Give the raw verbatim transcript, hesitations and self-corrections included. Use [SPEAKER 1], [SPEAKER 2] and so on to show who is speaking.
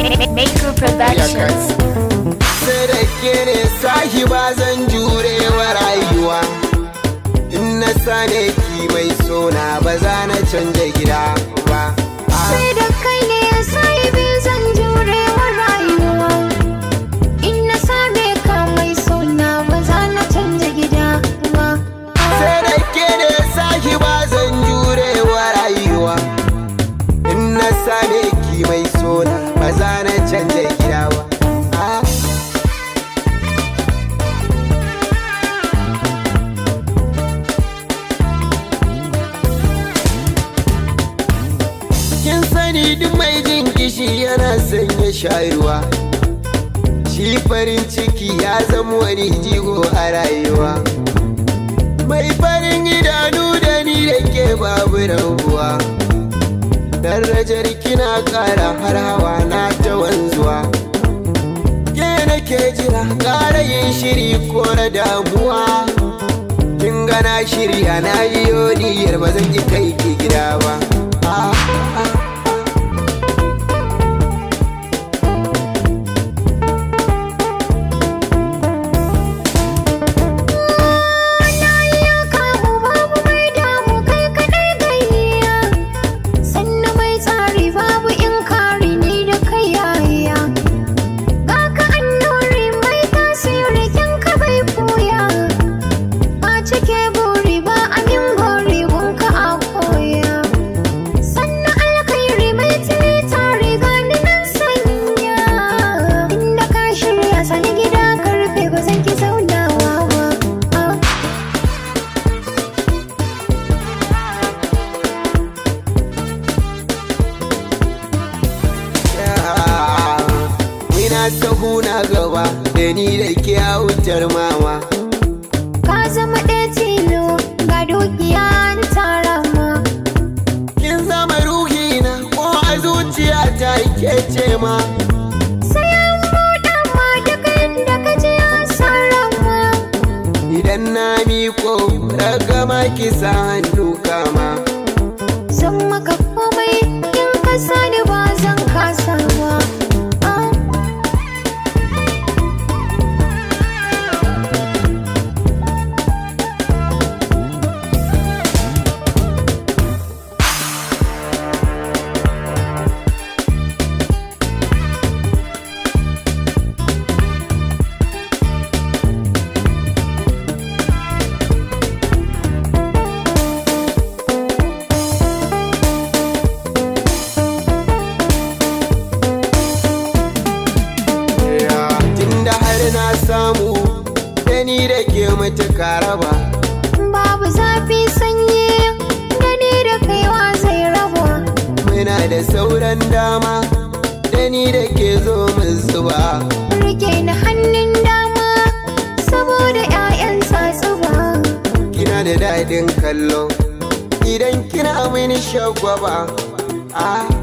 [SPEAKER 1] Maker Productions.
[SPEAKER 2] Sai da ke ne sahiba zan jurewa rayuwa. In na sane ki mai sona ba za na canja gida ba.
[SPEAKER 1] Sai da kai ne sahibi zan jurewa rayuwa. In na sane ka mai sona ba za na canja gida ba.
[SPEAKER 2] Sai da ke ne sahiba zan jurewa rayuwa. In na sane ki mai sona ba za na canja gida ba. Kin sani duk mai jin kishi yana sanya shayarwa. Shi farin ciki ya zama wani jigo a rayuwa. Mai farin idanu da ni da ke babu rabuwa. Darajar kina ƙara har hawa na ta wanzuwa. Ke nake jira ƙara yin shiri ko na damuwa. Kin gana shirya na yi yoniyar ba zan yi kai ki gida ba. Sahu na gaba da ni da ke hautar mama.
[SPEAKER 1] Ka zama ɗaya tilo ga dukiya tara ma.
[SPEAKER 2] Kin zama ruhina ko a zuciya ta ke ce ma.
[SPEAKER 1] Sai an buɗa ma duk inda ka ji an sarama.
[SPEAKER 2] Idan na miko ragama ki sa hannu kama.
[SPEAKER 1] Zan maka komai in ka sani ba zan kasa ba.
[SPEAKER 2] Na samu da ni da ke matuka raba.
[SPEAKER 1] Babu zafi sanyi da ni da kaiwa zai raba.
[SPEAKER 2] Muna da sauran dama da ni da ke zo mu zuba.
[SPEAKER 1] Rike na hannun dama saboda 'ya'yan tsatsuba.
[SPEAKER 2] Kina da daɗin kallo idan kina mini shagwaba. Ah